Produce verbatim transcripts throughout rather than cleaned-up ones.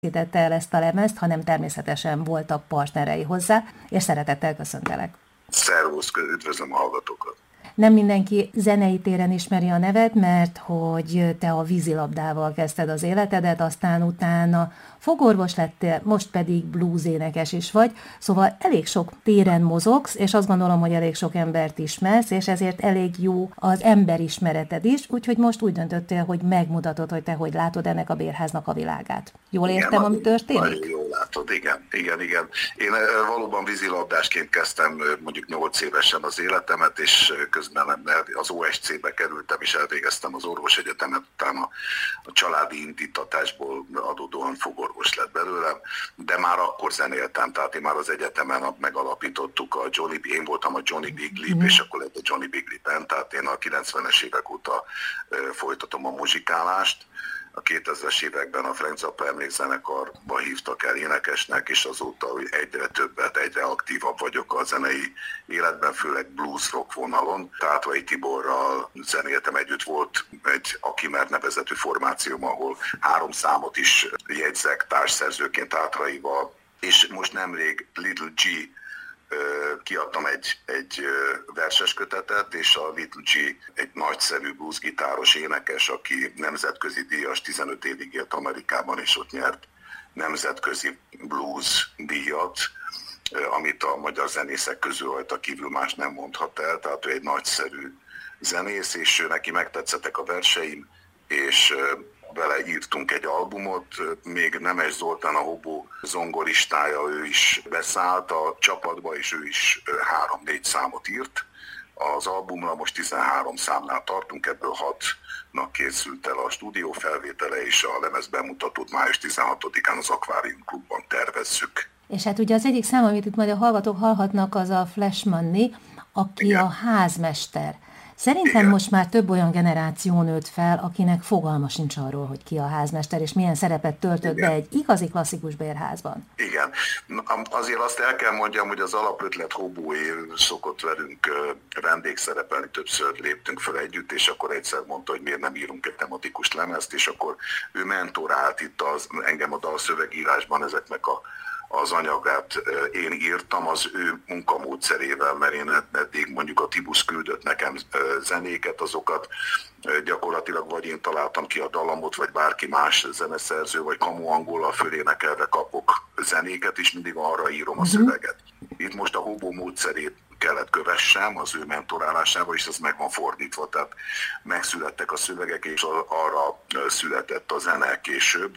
készítette el ezt a lemezt, hanem természetesen voltak partnerei hozzá, és szeretettel köszöntelek. Szervusz, üdvözlöm a hallgatókat! Nem mindenki zenei téren ismeri a neved, mert hogy te a vízilabdával kezdted az életedet, aztán utána fogorvos lettél, most pedig blues énekes is vagy, szóval elég sok téren mozogsz, és azt gondolom, hogy elég sok embert ismersz, és ezért elég jó az emberismereted is, úgyhogy most úgy döntöttél, hogy megmutatod, hogy te hogy látod ennek a bérháznak a világát. Jól igen, értem, ami történik? Nagyon jól látod, igen, igen, igen. Én valóban vízilabdásként kezdtem mondjuk nyolc évesen az életemet, és közben az o es cé-be kerültem, és elvégeztem az orvosegyetemet, utána a családi indítatásból adódóan fogorvos lett belőlem, de már akkor zenéltem, tehát én már az egyetemen megalapítottuk a Johnny B. Én voltam a Johnny Big Lip, mm. és akkor lett a Johnny Big Lip-en, tehát én a kilencvenes évek óta folytatom a muzsikálást. A kétezres években a Frank Zappa emlékzenekarba hívtak el énekesnek, és azóta egyre többet, egyre aktívabb vagyok a zenei életben, főleg blues rock vonalon. Tátvai Tiborral zenéltem együtt, volt egy Akimer nevezetű formációm, ahol három számot is jegyzek társszerzőként Tátraival, és most nemrég Little G kiadtam egy, egy verses kötetet, és a Little G egy nagyszerű bluesgitáros énekes, aki nemzetközi díjas, tizenöt évig élt Amerikában, és ott nyert nemzetközi blues díjat, amit a magyar zenészek közül rajta kívül más nem mondhat el, tehát ő egy nagyszerű zenész, és neki megtetszettek a verseim, és vele írtunk egy albumot, még Nemes Zoltán, a Hobó zongoristája, ő is beszállt a csapatba, és ő is három-négy számot írt. Az albumra most tizenhárom számnál tartunk, ebből hatnak készült el a stúdió felvétele, és a lemez bemutatót május tizenhatodikán az Akvárium Klubban tervezzük. És hát ugye az egyik szám, amit itt majd a hallgatók hallhatnak, az a Flash Money, aki igen. a házmester. Szerintem igen. most már több olyan generáció nőtt fel, akinek fogalma sincs arról, hogy ki a házmester, és milyen szerepet töltött igen. be egy igazi klasszikus bérházban. Igen. Azért azt el kell mondjam, hogy az alapötlet Hobóé szokott velünk vendégszerepelni, többször léptünk fel együtt, és akkor egyszer mondta, hogy miért nem írunk egy tematikus lemezt, és akkor ő mentorált itt az, engem a dalszövegírásban ezeknek a az anyagát én írtam az ő munkamódszerével, mert én eddig mondjuk a Tibusz küldött nekem zenéket, azokat gyakorlatilag vagy én találtam ki a dallamot, vagy bárki más zeneszerző, vagy Kamu Angollal fölénekelve kapok zenéket, és mindig arra írom a szöveget. Itt most a Hobó módszerét kellett kövessem az ő mentorálásával, és ez meg van fordítva, tehát megszülettek a szövegek, és arra született a zene később,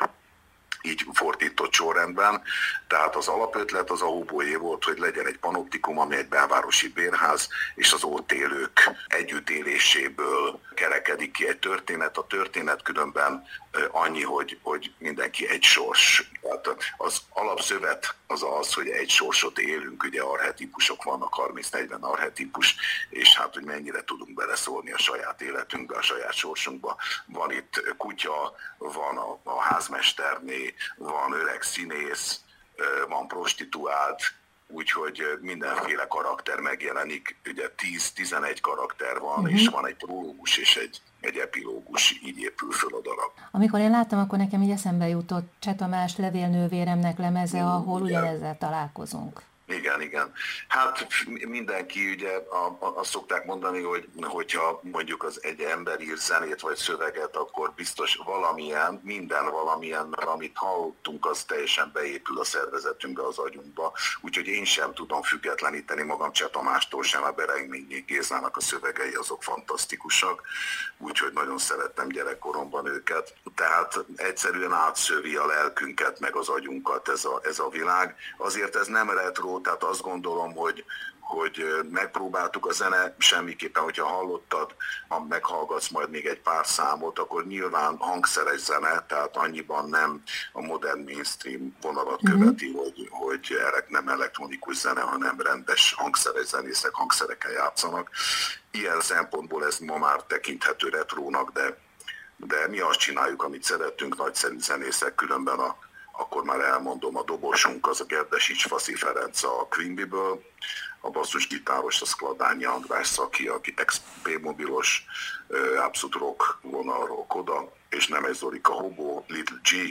így fordított sorrendben. Tehát az alapötlet az a Hobóé volt, hogy legyen egy panoptikum, ami egy belvárosi bérház, és az ott élők együttéléséből kerekedik ki egy történet. A történet különben annyi, hogy, hogy mindenki egy sors. Tehát az alapszövet az az, hogy egy sorsot élünk, ugye archetípusok vannak, harminc-negyven archetípus, és hát, hogy mennyire tudunk beleszólni a saját életünkbe, a saját sorsunkba. Van itt kutya, van a, a házmesterné, van öreg színész, van prostituált, úgyhogy mindenféle karakter megjelenik, ugye tíz-tizenegy karakter van, uh-huh. és van egy prológus és egy, egy epilógus, így épül föl a darab. Amikor én láttam, akkor nekem így eszembe jutott Cseh Tamás Levélnővéremnek lemeze, uh, ahol ugyanezzel találkozunk. Igen, igen. Hát mindenki, ugye azt szokták mondani, hogy hogyha mondjuk az egy ember ír zenét vagy szöveget, akkor biztos valamilyen, minden valamilyen, mert amit hallottunk, az teljesen beépül a szervezetünkbe, az agyunkba. Úgyhogy én sem tudom függetleníteni magam Cseh Tamástól sem, a Berengényi Gézának a szövegei azok fantasztikusak, úgyhogy nagyon szerettem gyerekkoromban őket. Tehát egyszerűen átszövi a lelkünket, meg az agyunkat ez a, ez a világ. Azért ez nem retro, tehát azt gondolom, hogy, hogy megpróbáltuk a zene semmiképpen, hogyha hallottad, ha meghallgatsz majd még egy pár számot, akkor nyilván hangszeres zene, tehát annyiban nem a modern mainstream vonalat követi, mm-hmm. hogy, hogy nem elektronikus zene, hanem rendes hangszeres zenészek hangszerekkel játszanak. Ilyen szempontból ez ma már tekinthető retrónak, de, de mi azt csináljuk, amit szeretünk, nagyszerű zenészek, különben a akkor már elmondom, a dobosunk az a Gerdesics Faszi Ferenc a Quimby-ből, a basszusgitáros a Skladányi András Szaki, aki ex-P-mobilos, abszolút rock vonalról oda, és Nemes Zorika Hobó, Little G,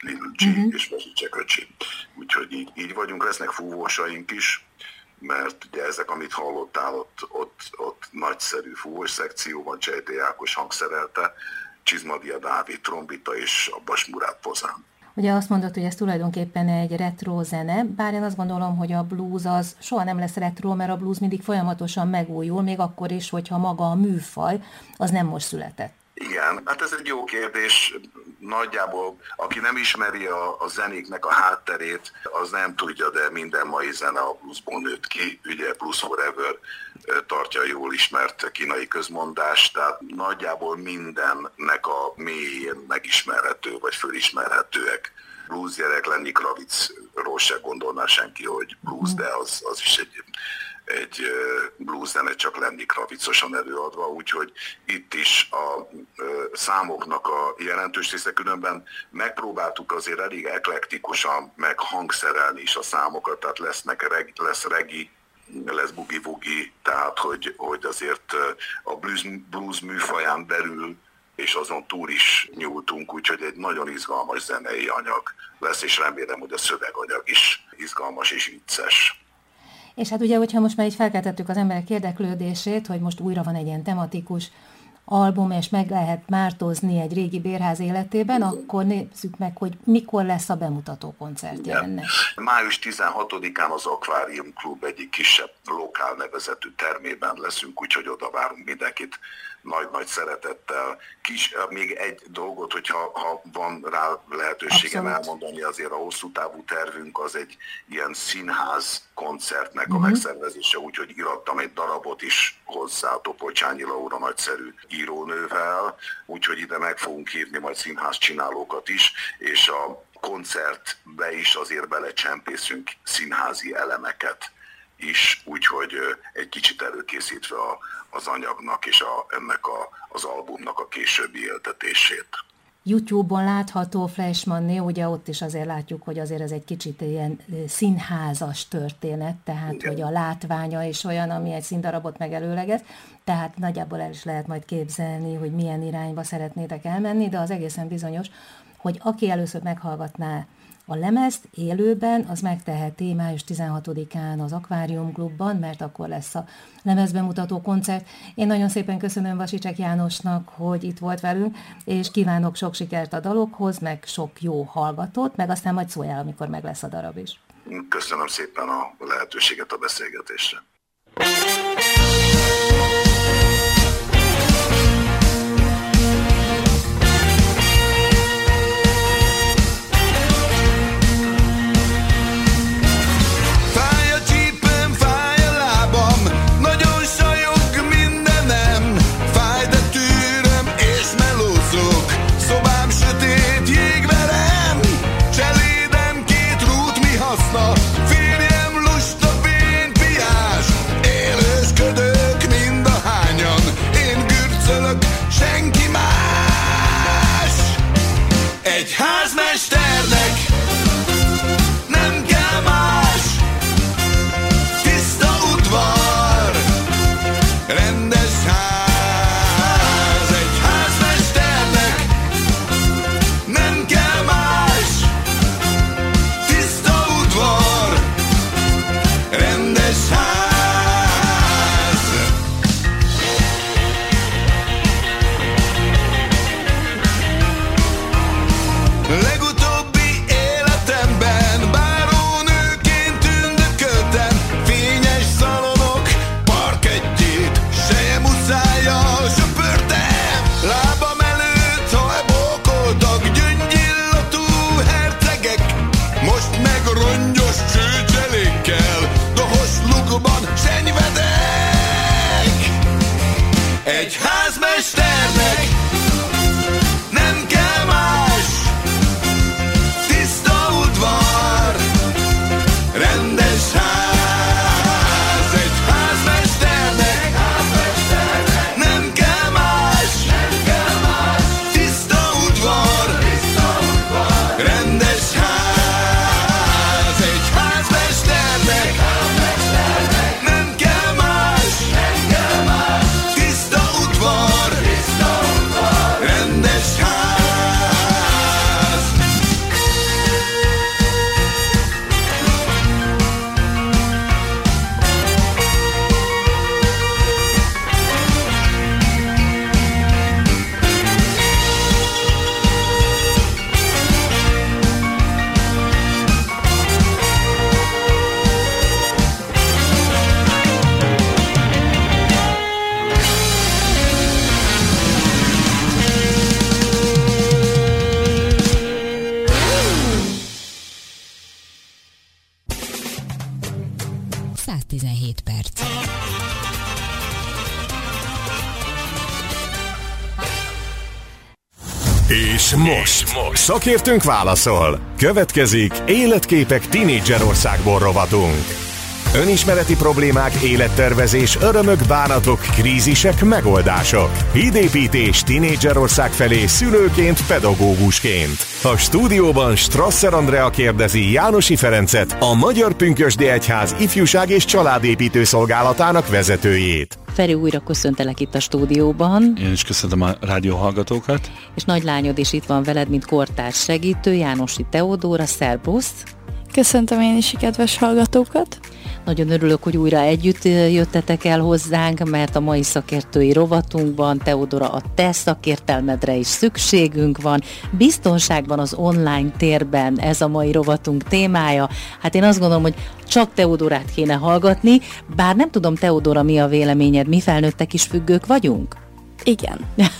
Lidl-G uh-huh. és Vasicsek öcsi. Úgyhogy így, így vagyunk, lesznek fúvósaink is, mert ugye ezek, amit hallottál, ott, ott, ott nagyszerű fúvós szekció van, Csejté Ákos hangszerelte, Csizmadia Dávid trombita és Abbas Murát pozán. Ugye azt mondod, hogy ez tulajdonképpen egy retro zene, bár én azt gondolom, hogy a blues az soha nem lesz retro, mert a blues mindig folyamatosan megújul, még akkor is, hogyha maga a műfaj az nem most született. Igen, hát ez egy jó kérdés. Nagyjából, aki nem ismeri a, a zenéknek a hátterét, az nem tudja, de minden mai zene a bluesból nőtt ki. Ugye Blues Forever tartja jól ismert kínai közmondást, tehát nagyjából mindennek a mélyén megismerhető, vagy fölismerhetőek. Blues gyerek Lenny Kravitzról se gondolná senki, hogy blues, de az, az is egy... egy blues zene, csak Lenny Kravitzosan előadva, úgyhogy itt is a számoknak a jelentős része, különben megpróbáltuk azért elég eklektikusan meghangszerelni is a számokat, tehát lesznek, lesz regi, lesz bugi-vugi, tehát hogy, hogy azért a blues, blues műfaján belül és azon túl is nyúltunk, úgyhogy egy nagyon izgalmas zenei anyag lesz, és remélem, hogy a szöveganyag is izgalmas és vicces. És hát ugye, hogyha most már így felkeltettük az emberek érdeklődését, hogy most újra van egy ilyen tematikus album, és meg lehet mártozni egy régi bérház életében, akkor nézzük meg, hogy mikor lesz a bemutató koncertje ennek. május tizenhatodikán az Aquarium Klub egyik kisebb lokál nevezetű termében leszünk, úgyhogy oda várunk mindenkit nagy-nagy szeretettel. Kis, még egy dolgot, hogyha ha van rá lehetőségem Abszolút. elmondani, azért a hosszú távú tervünk az egy ilyen színház koncertnek uh-huh. a megszervezése, úgyhogy irattam egy darabot is hozzá Topolcsányi Laura nagyszerű írónővel, úgyhogy ide meg fogunk hívni majd színház csinálókat is, és a koncertbe is azért belecsempészünk színházi elemeket is, úgyhogy egy kicsit előkészítve a, az anyagnak és a, ennek a, az albumnak a későbbi éltetését. YouTube-on látható Fleischmanné, ugye ott is azért látjuk, hogy azért ez egy kicsit ilyen színházas történet, tehát Igen. hogy a látványa is olyan, ami egy színdarabot megelőlegez, tehát nagyjából el is lehet majd képzelni, hogy milyen irányba szeretnétek elmenni, de az egészen bizonyos, hogy aki először meghallgatná a lemezt élőben, az megteheti május tizenhatodikán az Aquarium Klubban, mert akkor lesz a lemezbemutató koncert. Én nagyon szépen köszönöm Vasicsek Jánosnak, hogy itt volt velünk, és kívánok sok sikert a dalokhoz, meg sok jó hallgatót, meg aztán majd szóljál, amikor meg lesz a darab is. Köszönöm szépen a lehetőséget a beszélgetésre. Férjem lusta, vén piás, élős száztizenhét perc. És most szakértőnk válaszol. Következik Életképek tínédzserországból rovatunk. Önismereti problémák, élettervezés, örömök, bánatok, krízisek, megoldások. Hídépítés tínédzserország felé szülőként, pedagógusként. A stúdióban Strasser Andrea kérdezi Jánosi Ferencet, a Magyar Pünkösdi Egyház ifjúság és családépítő szolgálatának vezetőjét. Feri, újra köszöntelek itt a stúdióban. Én is köszöntöm a rádióhallgatókat. És nagy lányod is itt van veled, mint kortárs segítő, Jánosi Teodóra. Szerbusz! Köszöntöm én is a kedves hallgatókat. Nagyon örülök, hogy újra együtt jöttetek el hozzánk, mert a mai szakértői rovatunkban, Teodóra, a te szakértelmedre is szükségünk van. Biztonságban az online térben ez a mai rovatunk témája. Hát én azt gondolom, hogy csak Teodórát kéne hallgatni, bár nem tudom, Teodóra, mi a véleményed, mi felnőttek is függők vagyunk? Igen.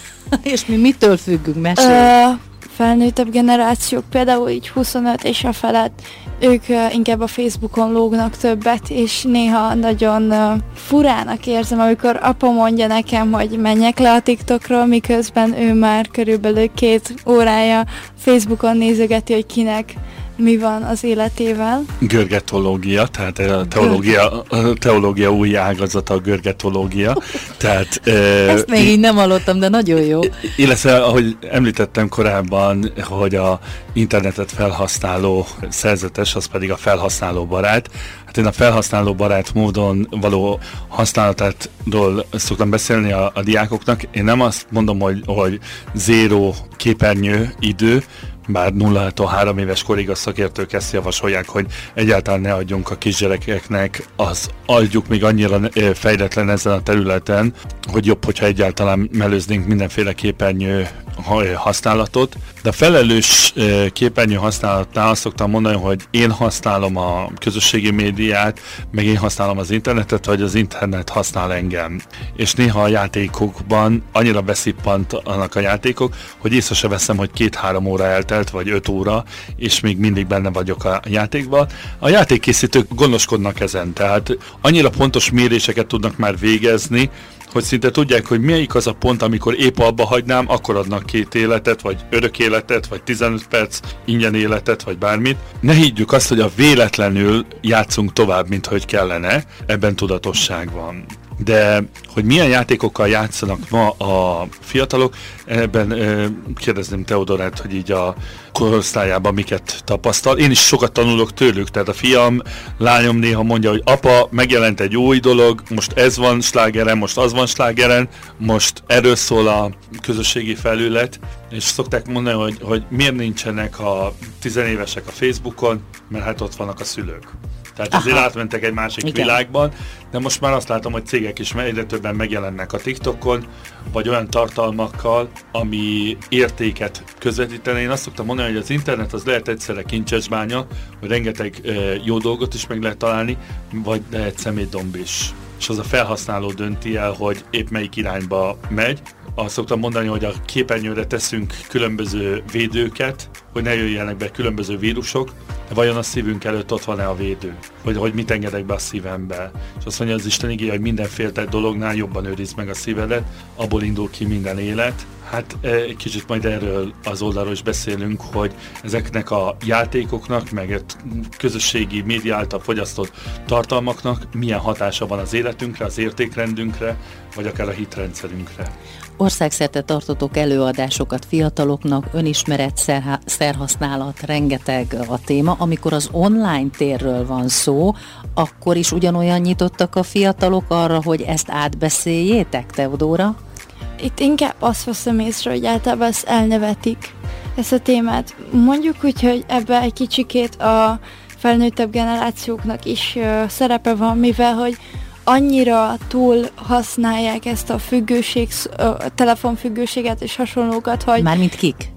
És mi mitől függünk? Mesélj! Uh... felnőttebb generációk, például így huszonöt és a felett, ők uh, inkább a Facebookon lógnak többet, és néha nagyon uh, furának érzem, amikor apa mondja nekem, hogy menjek le a TikTokról, miközben ő már körülbelül két órája Facebookon nézegeti, hogy kinek mi van az életével. Görgetológia, tehát a teológia, a teológia új ágazata a görgetológia. Tehát, ezt még így nem hallottam, de nagyon jó. Illetve, ahogy említettem korábban, hogy a internetet felhasználó szerzetes, az pedig a felhasználó barát. Hát én a felhasználó barát módon való használatátról szoktam beszélni a, a diákoknak. Én nem azt mondom, hogy, hogy zéró képernyő idő, bár nullától három éves korig a szakértők ezt javasolják, hogy egyáltalán ne adjunk a kisgyerekeknek, az adjuk még annyira fejletlen ezen a területen, hogy jobb, hogyha egyáltalán mellőznénk mindenféle képernyő használatot. De a felelős képernyő használatnál azt szoktam mondani, hogy én használom a közösségi médiát, meg én használom az internetet, vagy az internet használ engem. És néha a játékokban annyira beszippantanak a játékok, hogy észre se veszem, hogy két-három óra eltelt, vagy öt óra, és még mindig benne vagyok a játékban. A játékkészítők gondoskodnak ezen, tehát annyira pontos méréseket tudnak már végezni, hogy szinte tudják, hogy melyik az a pont, amikor épp abba hagynám, akkor adnak két életet, vagy örök életet, vagy tizenöt perc ingyen életet, vagy bármit. Ne higgyük azt, hogy a véletlenül játszunk tovább, mint hogy kellene, ebben tudatosság van. De hogy milyen játékokkal játszanak ma a fiatalok, ebben ö, kérdezném Teodorát, hogy így a korosztályában miket tapasztal. Én is sokat tanulok tőlük, tehát a fiam, lányom néha mondja, hogy apa, megjelent egy új dolog, most ez van slágeren, most az van slágeren, most erről szól a közösségi felület, és szokták mondani, hogy, hogy miért nincsenek a tizenévesek a Facebookon, mert hát ott vannak a szülők. Tehát aha, azért átmentek egy másik igen, világban, de most már azt látom, hogy cégek is egyre többen megjelennek a TikTokon, vagy olyan tartalmakkal, ami értéket közvetítene. Én azt szoktam mondani, hogy az internet az lehet egyszerre kincsesbánya, hogy rengeteg e, jó dolgot is meg lehet találni, vagy lehet szemétdomb is. És az a felhasználó dönti el, hogy épp melyik irányba megy. Azt szoktam mondani, hogy a képernyőre teszünk különböző védőket, hogy ne jöjjenek be különböző vírusok, de vajon a szívünk előtt ott van-e a védő? Hogy, hogy mit engedek be a szívembe? És azt mondja az Isten igéje, hogy minden féltett dolognál jobban őrizd meg a szívedet, abból indul ki minden élet. Hát egy kicsit majd erről az oldalról is beszélünk, hogy ezeknek a játékoknak, meg közösségi média által fogyasztott tartalmaknak milyen hatása van az életünkre, az értékrendünkre, vagy akár a hitrendszerünkre. Országszerte tartotok előadásokat fiataloknak, önismeret, szerha- szerhasználat, rengeteg a téma. Amikor az online térről van szó, akkor is ugyanolyan nyitottak a fiatalok arra, hogy ezt átbeszéljétek, Teodóra? Itt inkább azt veszem észre, hogy általában ezt elnevetik, ezt a témát. Mondjuk úgy, hogy ebbe egy kicsikét a felnőttebb generációknak is uh, szerepe van, mivel hogy annyira túl használják ezt a függőség, a telefonfüggőséget és hasonlókat, hogy... Mármint kik?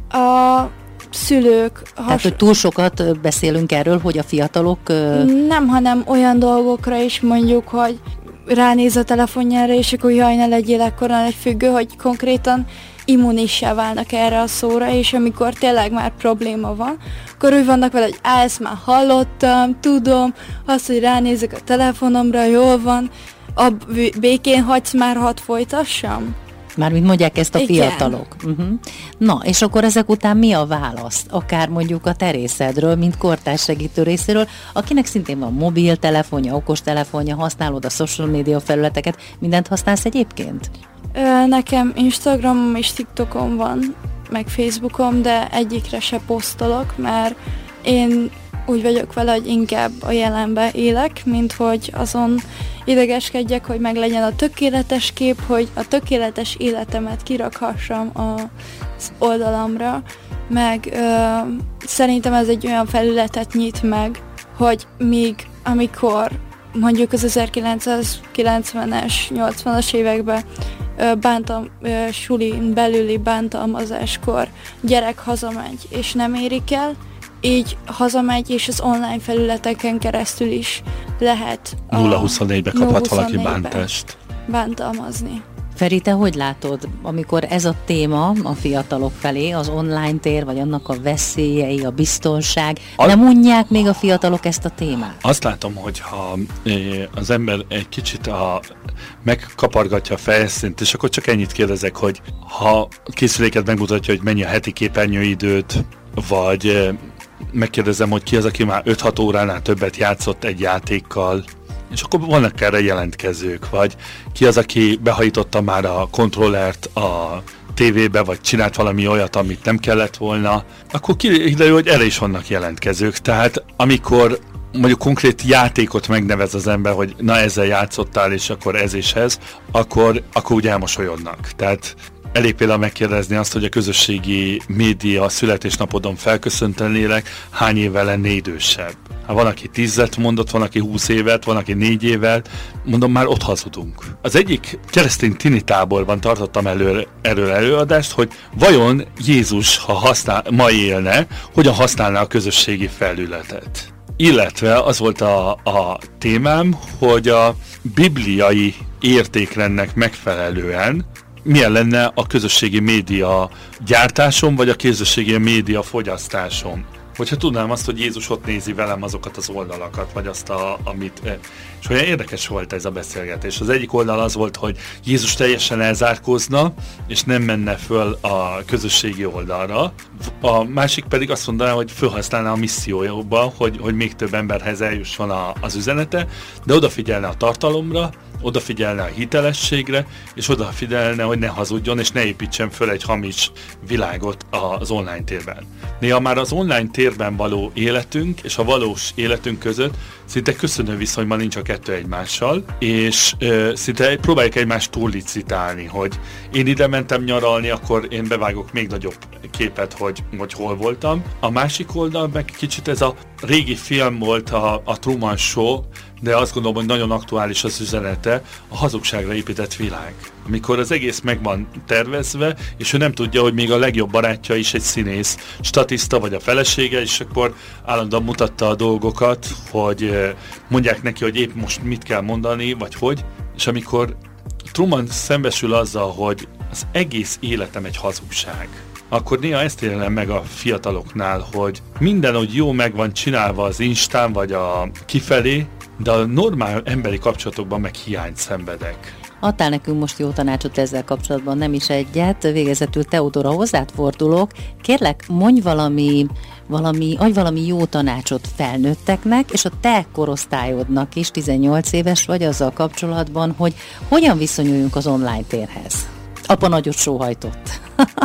A szülők... Has... Tehát, hogy túl sokat beszélünk erről, hogy a fiatalok... Nem, hanem olyan dolgokra is mondjuk, hogy ránéz a telefonjára, és akkor jaj, ne legyél ekkora egy függő, hogy konkrétan immunissá válnak erre a szóra, és amikor tényleg már probléma van, akkor úgy vannak vele, hogy á, ezt már hallottam, tudom, azt, hogy ránézek a telefonomra, jól van, a békén hagysz már, hadd folytassam? Mármint mondják ezt a Igen. fiatalok. Uh-huh. Na, és akkor ezek után mi a válasz? Akár mondjuk a terészedről, mint kortárssegítő részéről, akinek szintén van mobiltelefonja, okostelefonja, használod a social media felületeket, mindent használsz egyébként? Ö, nekem Instagramom és TikTokom van, meg Facebookom, de egyikre se posztolok, mert én úgy vagyok vele, hogy inkább a jelenbe élek, mint hogy azon idegeskedjek, hogy meg legyen a tökéletes kép, hogy a tökéletes életemet kirakhassam az oldalamra, meg ö, szerintem ez egy olyan felületet nyit meg, hogy míg amikor mondjuk az ezerkilencszázkilencvenes, nyolcvanas években ö, bántam, ö, sulin belüli bántalmazáskor gyerek hazamegy és nem érik el, így hazamegy, és az online felületeken keresztül is lehet nulla huszonnégybe kaphat valaki bántást. Bántalmazni. Feri, te hogy látod, amikor ez a téma a fiatalok felé, az online tér, vagy annak a veszélyei, a biztonság, a... nem unják még a fiatalok ezt a témát? Azt látom, hogy ha az ember egy kicsit a, megkapargatja a fejszínt, és akkor csak ennyit kérdezek, hogy ha készüléket megmutatja, hogy mennyi a heti képernyőidőt, vagy megkérdezem, hogy ki az, aki már öt-hat óránál többet játszott egy játékkal, és akkor vannak erre jelentkezők, vagy ki az, aki behajította már a kontrollert a tévébe, vagy csinált valami olyat, amit nem kellett volna, akkor kiderül, hogy erre is vannak jelentkezők. Tehát amikor mondjuk konkrét játékot megnevez az ember, hogy na ezzel játszottál, és akkor ez és ez, akkor, akkor úgy elmosolyodnak. Tehát elég például megkérdezni azt, hogy a közösségi média születésnapodon felköszöntenélek, hány évvel lenné idősebb. Hát van, aki tízet mondott, van, aki húsz évet, van, aki négy évet, mondom, már ott hazudunk. Az egyik keresztény tini táborban tartottam elő, erről előadást, hogy vajon Jézus, ha használ, ma élne, hogyan használná a közösségi felületet. Illetve az volt a, a témám, hogy a bibliai értékrendnek megfelelően milyen lenne a közösségi média gyártásom, vagy a közösségi média fogyasztásom. Hogyha tudnám azt, hogy Jézus ott nézi velem azokat az oldalakat, vagy azt, a, amit... És olyan érdekes volt ez a beszélgetés. Az egyik oldal az volt, hogy Jézus teljesen elzárkózna, és nem menne föl a közösségi oldalra. A másik pedig azt mondaná, hogy felhasználná a missziójába, hogy, hogy még több emberhez eljusson a, az üzenete, de odafigyelne a tartalomra, odafigyelne a hitelességre, és odafigyelne, hogy ne hazudjon, és ne építsen föl egy hamis világot az online térben. Néha már az online térben való életünk és a valós életünk között szinte köszönő viszonyban nincs a kettő egymással, és ö, szinte próbáljuk egymást túllicitálni, hogy én ide mentem nyaralni, akkor én bevágok még nagyobb képet, hogy, hogy hol voltam. A másik oldal meg kicsit ez a régi film volt, a, a Truman Show, de azt gondolom, hogy nagyon aktuális az üzenete, a hazugságra épített világ. Amikor az egész meg van tervezve, és ő nem tudja, hogy még a legjobb barátja is egy színész, statiszta vagy a felesége, és akkor állandóan mutatta a dolgokat, hogy mondják neki, hogy épp most mit kell mondani, vagy hogy, és amikor Truman szembesül azzal, hogy az egész életem egy hazugság, akkor néha ezt élem meg a fiataloknál, hogy minden, hogy jó meg van csinálva az Instán, vagy a kifelé, de a normál emberi kapcsolatokban meg hiányt szenvedek. Adtál nekünk most jó tanácsot ezzel kapcsolatban, nem is egyet. Végezetül Teodóra, hozzád fordulok. Kérlek, mondj valami, valami, adj valami jó tanácsot felnőtteknek, és a te korosztályodnak is, tizennyolc éves vagy, azzal kapcsolatban, hogy hogyan viszonyuljunk az online térhez. Apa nagyot sóhajtott.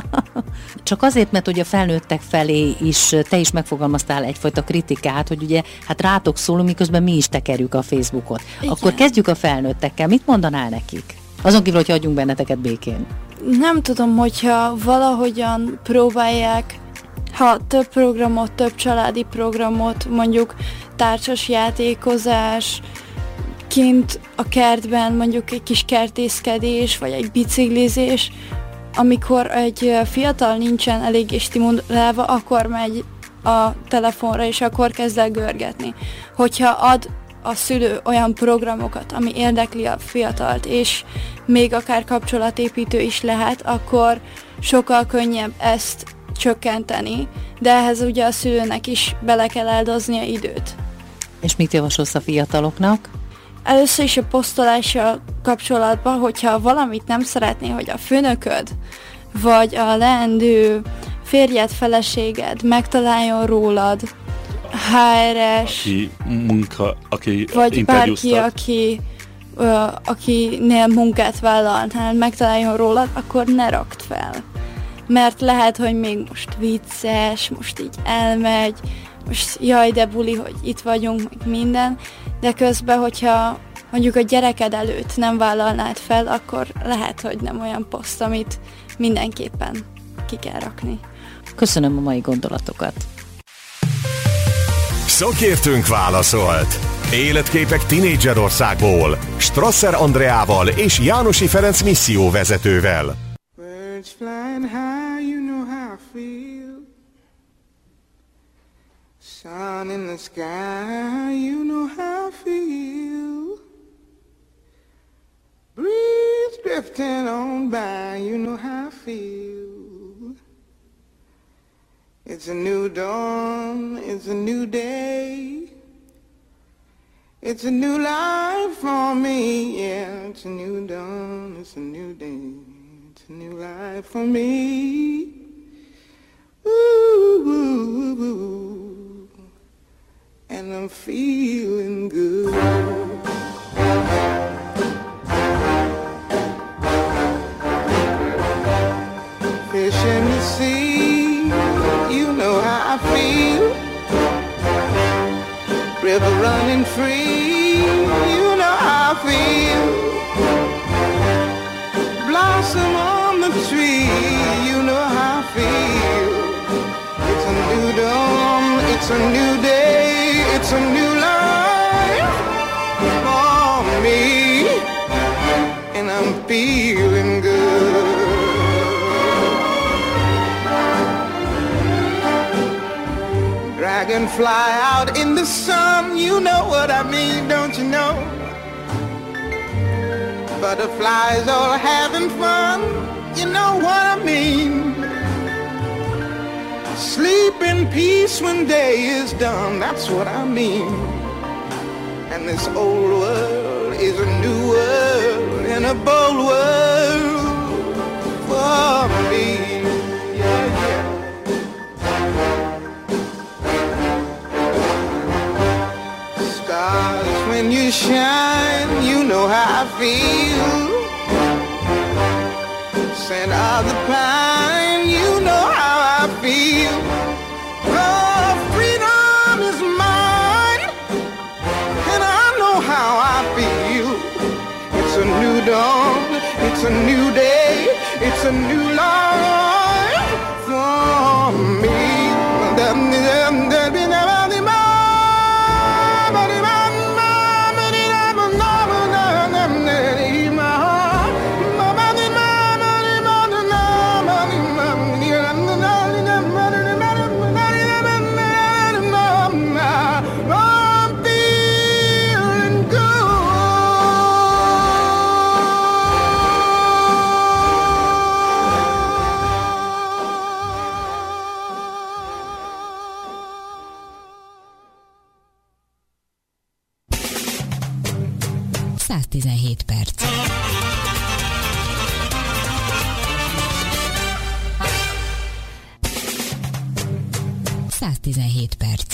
Csak azért, mert ugye a felnőttek felé is te is megfogalmaztál egyfajta kritikát, hogy ugye hát rátok szólunk, miközben mi is tekerjük a Facebookot. Igen. Akkor kezdjük a felnőttekkel. Mit mondanál nekik? Azon kívül, hogy hagyjunk benneteket békén. Nem tudom, hogyha valahogyan próbálják, ha több programot, több családi programot, mondjuk társas játékozás, kint a kertben mondjuk egy kis kertészkedés, vagy egy biciklizés, amikor egy fiatal nincsen eléggé stimulálva, akkor megy a telefonra, és akkor kezd el görgetni. Hogyha ad a szülő olyan programokat, ami érdekli a fiatalt, és még akár kapcsolatépítő is lehet, akkor sokkal könnyebb ezt csökkenteni, de ehhez ugye a szülőnek is bele kell áldoznia időt. És mit javasolsz a fiataloknak? Először is a posztolással kapcsolatban, hogyha valamit nem szeretné, hogy a főnököd, vagy a leendő férjed, feleséged megtaláljon rólad, há er es, Aki munka, aki vagy bárki, interjúztat. aki, ö, akinél munkát vállalnál, megtaláljon rólad, akkor ne rakd fel. Mert lehet, hogy még most vicces, most így elmegy, most jaj, de buli, hogy itt vagyunk, meg minden, de közben, hogyha mondjuk a gyereked előtt nem vállalnád fel, akkor lehet, hogy nem olyan poszt, amit mindenképpen ki kell rakni. Köszönöm a mai gondolatokat. Szakértőnk válaszolt. Életképek Tinédzserországból Strasser Andreával és Jánosi Ferenc misszióvezetővel. Birds flying high, you know how I feel. Sun in the sky, you know how I feel. Breeze drifting on by, you know how I feel. It's a new dawn, it's a new day. It's a new life for me, yeah. It's a new dawn, it's a new day. It's a new life for me. Ooh, ooh, ooh. And I'm feeling good. Fish in the sea, you know how I feel. River running free, you know how I feel. Blossom on the tree, you know how I feel. It's a new dawn, it's a new day, it's a new life for me, and I'm feeling good. Dragonfly out in the sun, you know what I mean, don't you know? Butterflies all having fun, you know what I mean. Sleep in peace when day is done, that's what I mean. And this old world is a new world and a bold world for me. Yeah, yeah. Stars, when you shine, you know how I feel. Scent of the pine, you know how I feel. Oh, freedom is mine, and I know how I feel. It's a new dawn, it's a new day, it's a new life for me. száz tizenhét perc. száz tizenhét perc.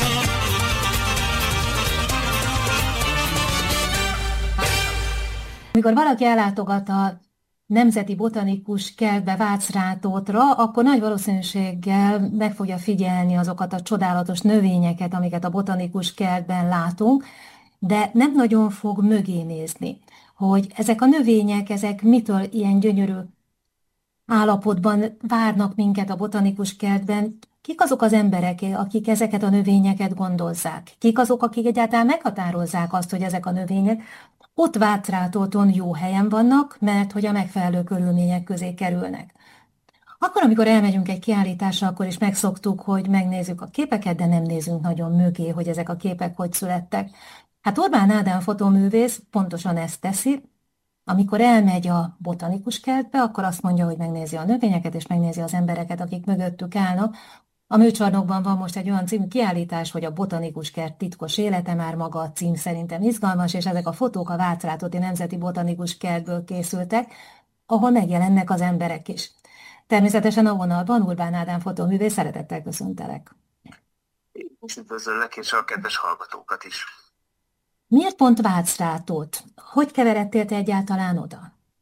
Amikor valaki ellátogat a Nemzeti Botanikus Kertbe Vácrátótra, akkor nagy valószínűséggel meg fogja figyelni azokat a csodálatos növényeket, amiket a botanikus kertben látunk, de nem nagyon fog mögé nézni, hogy ezek a növények, ezek mitől ilyen gyönyörű állapotban várnak minket a botanikus kertben. Kik azok az emberek, akik ezeket a növényeket gondozzák? Kik azok, akik egyáltalán meghatározzák azt, hogy ezek a növények ott Vácrátóton jó helyen vannak, mert hogy a megfelelő körülmények közé kerülnek. Akkor, amikor elmegyünk egy kiállításra, akkor is megszoktuk, hogy megnézzük a képeket, de nem nézünk nagyon mögé, hogy ezek a képek hogy születtek. Hát Orbán Ádám fotóművész pontosan ezt teszi, amikor elmegy a botanikus kertbe, akkor azt mondja, hogy megnézi a növényeket, és megnézi az embereket, akik mögöttük állnak. A műcsarnokban van most egy olyan című kiállítás, hogy a botanikus kert titkos élete, már maga a cím szerintem izgalmas, és ezek a fotók a Vácrátóti Nemzeti Botanikus Kertből készültek, ahol megjelennek az emberek is. Természetesen a vonalban Orbán Ádám fotóművész, szeretettel köszöntelek. Üdvözöllek, és a kedves hallgatókat is. Miért pont Vácrátót? Hogy keveredtél te egyáltalán oda?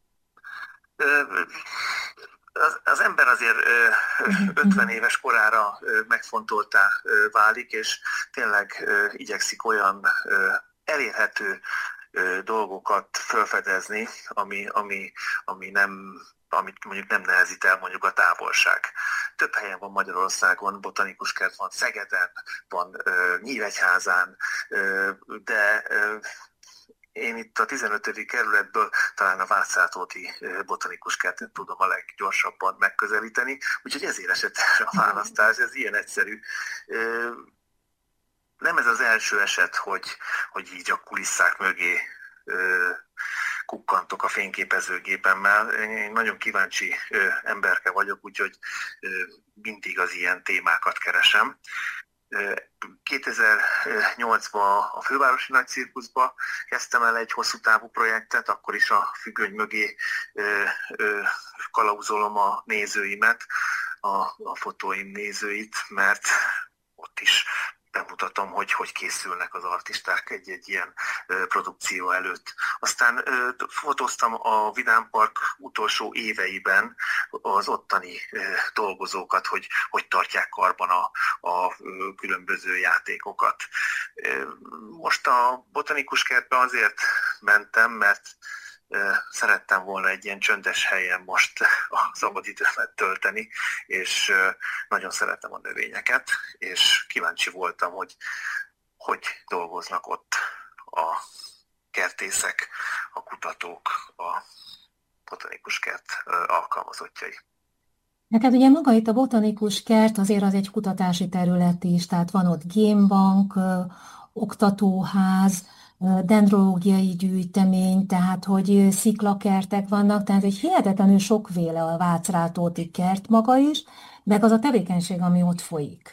Az, az ember azért ötven éves korára megfontoltá válik, és tényleg igyekszik olyan elérhető dolgokat felfedezni, ami, ami, ami nem... amit mondjuk nem nehezít el mondjuk a távolság. Több helyen van Magyarországon, botanikus kert van Szegeden, van uh, Nyíregyházán, uh, de uh, én itt a tizenötödik kerületből talán a Vácrátóti uh, botanikus kertet tudom a leggyorsabban megközelíteni, úgyhogy ezért esett a választás, ez ilyen egyszerű. Uh, nem ez az első eset, hogy, hogy így a kulisszák mögé uh, kukkantok a fényképezőgépemmel. Én nagyon kíváncsi ö, emberke vagyok, úgyhogy ö, mindig az ilyen témákat keresem. Ö, kétezer-nyolcban a Fővárosi Nagycirkuszba kezdtem el egy hosszú távú projektet, akkor is a függöny mögé ö, ö, kalauzolom a nézőimet, a, a fotóim nézőit, mert ott is bemutatom, hogy hogy készülnek az artisták egy-egy ilyen ö, produkció előtt. Aztán ö, fotóztam a Vidám Park utolsó éveiben az ottani ö, dolgozókat, hogy hogy tartják karban a, a ö, különböző játékokat. Ö, most a botanikus kertbe azért mentem, mert szerettem volna egy ilyen csöndes helyen most a szabadidőmet tölteni, és nagyon szeretem a növényeket, és kíváncsi voltam, hogy hogy dolgoznak ott a kertészek, a kutatók, a botanikus kert alkalmazottjai. Neked ugye maga itt a botanikus kert azért az egy kutatási terület is, tehát van ott gémbank, oktatóház, dendrológiai gyűjtemény, tehát hogy sziklakertek vannak, tehát egy hihetetlenül sokféle a Vácrátóti kert maga is, meg az a tevékenység, ami ott folyik.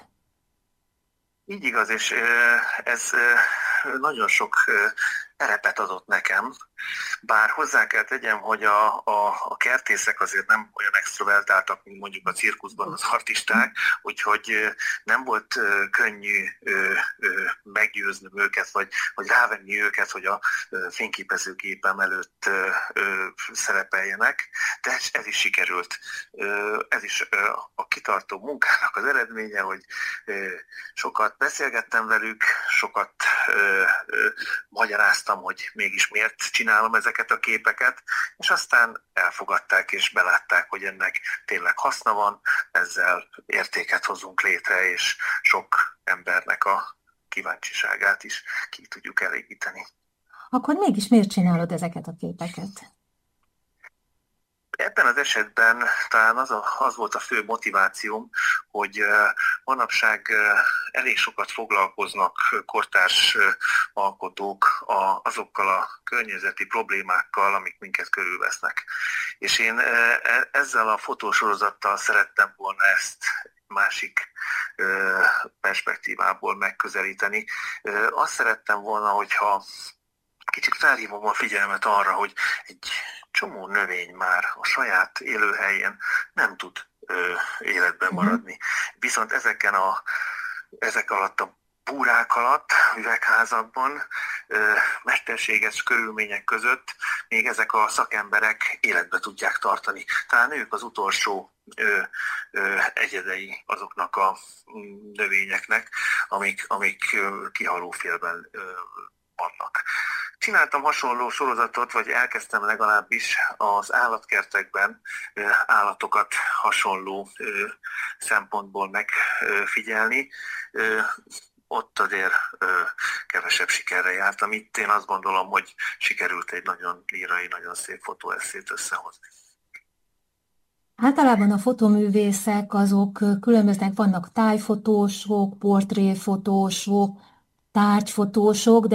Így igaz, és ez nagyon sok terepet adott nekem, bár hozzá kell tegyem, hogy a, a, a kertészek azért nem olyan extrovertáltak, mint mondjuk a cirkuszban az artisták, úgyhogy nem volt könnyű meggyőzni őket, vagy, vagy rávenni őket, hogy a fényképezőgépem előtt szerepeljenek, de ez is sikerült. Ez is a kitartó munkának az eredménye, hogy sokat beszélgettem velük, sokat magyaráztam, hogy mégis miért csinálom ezeket a képeket, és aztán elfogadták és belátták, hogy ennek tényleg haszna van, ezzel értéket hozunk létre, és sok embernek a kíváncsiságát is ki tudjuk elégíteni. Akkor mégis miért csinálod ezeket a képeket? Ebben az esetben talán az, a, az volt a fő motivációm, hogy uh, manapság uh, elég sokat foglalkoznak kortárs uh, alkotók a, azokkal a környezeti problémákkal, amik minket körülvesznek. És én uh, ezzel a fotósorozattal szerettem volna ezt másik uh, perspektívából megközelíteni. Uh, azt szerettem volna, hogyha kicsit felhívom a figyelmet arra, hogy egy csomó növény már a saját élőhelyén nem tud ö, életben maradni. Viszont ezeken a, ezek alatt a búrák alatt, üvegházakban, ö, mesterséges körülmények között még ezek a szakemberek életbe tudják tartani. Talán ők az utolsó ö, ö, egyedei azoknak a növényeknek, amik, amik ö, kihalófélben ö, vannak. Csináltam hasonló sorozatot, vagy elkezdtem legalábbis az állatkertekben állatokat hasonló szempontból megfigyelni. Ott azért kevesebb sikerre jártam. Itt én azt gondolom, hogy sikerült egy nagyon lírai, nagyon szép fotóesszét összehozni. Általában a fotoművészek azok különböznek, vannak tájfotósok, portréfotósok, tárgyfotósok, de